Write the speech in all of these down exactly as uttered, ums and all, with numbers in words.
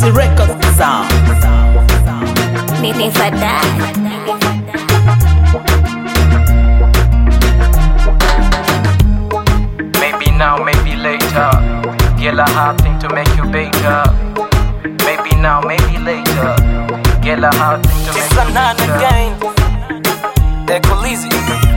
Easy Records sound. Meaning for that. Maybe now, maybe later. Girl, I have thing to make you better. Maybe now, maybe later. Girl, I have thing to make It's you another better. game. They're Colizzi.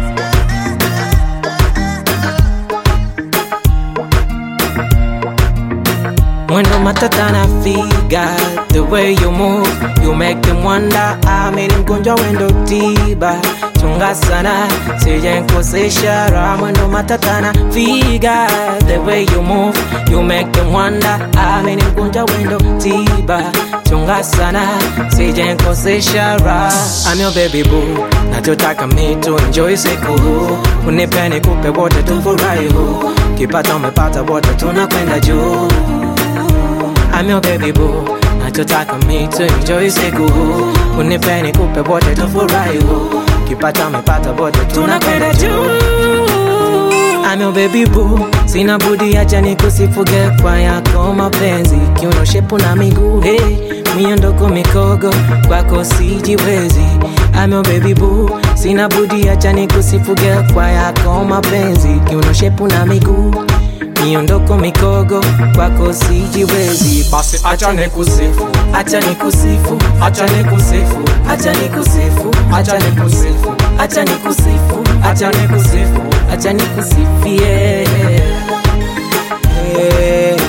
Mwendo matata na figa. The way you move, you make them wonder. I made him gonjwa wendo tiba. Chunga sana, sije nkosesha raha. Mwendo matata na figa. The way you move, you make them wonder. I made him gonjwa wendo tiba. Chunga sana, sije nkosesha raha. I'm your baby boo, nachotaka me to enjoy siku. Unipe nikupe wote tufurahi. Kipata umepata wote tunakwenda juu. I'm your baby boo, nachotaka me to enjoy siku. Unipe nikupe wote tufurahi. Kipata umepata wote tunakwenda juu. I'm your baby boo, sina budi acha nikusifuge kwa yako mapenzi. Kiuno shepu na miguu, hey, miondoko mikogo kwako sijiwezi. I'm your baby boo, sina budi acha nikusifuge kwa yako mapenzi. Kiuno shepu na miguu, miondoko mikogo kwako sijiwezi. Basi acha nikusifu, Acha nikusifu, acha nikusifu, acha nikusifu, acha nikusifu, acha nikusifu, acha nikusifu. acha nikusifie. Eh.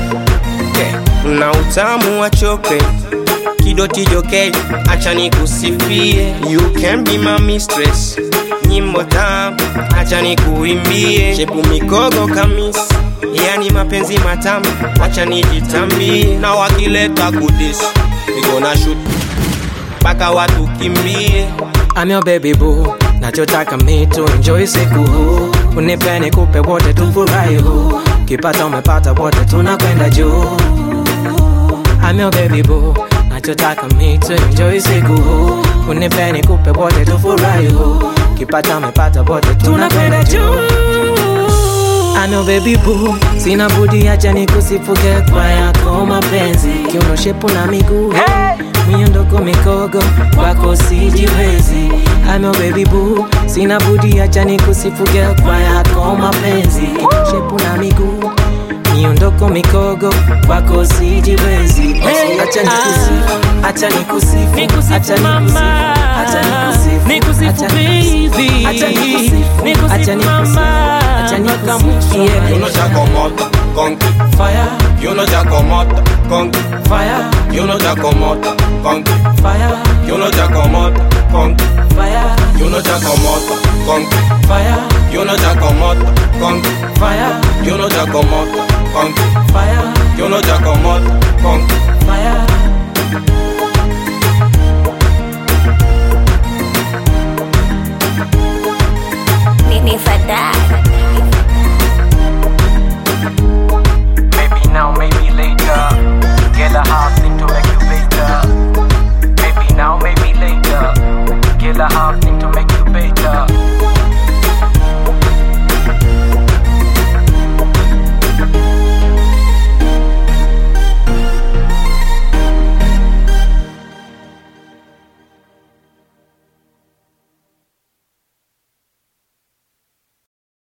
Na utamu wa choke kidoti joke, acha nikusifie. You can be my mistress, nyimbo tamu acha nikuimbie. Shepu mikogo kamisi, yani mapenzi matamu acha nijitambie. Na wakileta kudis, we gonna shoot paka watu kimbie. I'm your baby boo, nachotaka me to enjoy siku. Unipe nikupe wote tufurahi. Kipata umepata wote tunakwenda juu. I'm your baby boo, nachotaka me to enjoy siku. Unipe nikupe wote tufurahi. Kipata umepata wote tunakwenda juu. I'm your baby boo, sina budi acha nikusifuge kwa yako mapenzi. Kiuno shepu na miguu, miondoko mikogo kwako sijiwezi. I'm your baby boo, sina budi acha nikusifuge kwa yako mapenzi. Kiuno shepu na miguu, miondoko mikogo kwako sijiwezi. Acha nikusifu, acha nikusifu, acha nikusifu, acha nikusifu, Nikusifu baby, acha nikusifu, acha nikusifu, acha nikusifu. You know Jacomota, conky Fire, you know Jacomota, conky fire, you know Jacomota, conky fire, you know Jacomota, conky fire, you know Jacomota, conky fire, you know Jacomota, conky fire, you know Jacomota, conky fire, you know Jacomota, conky fire.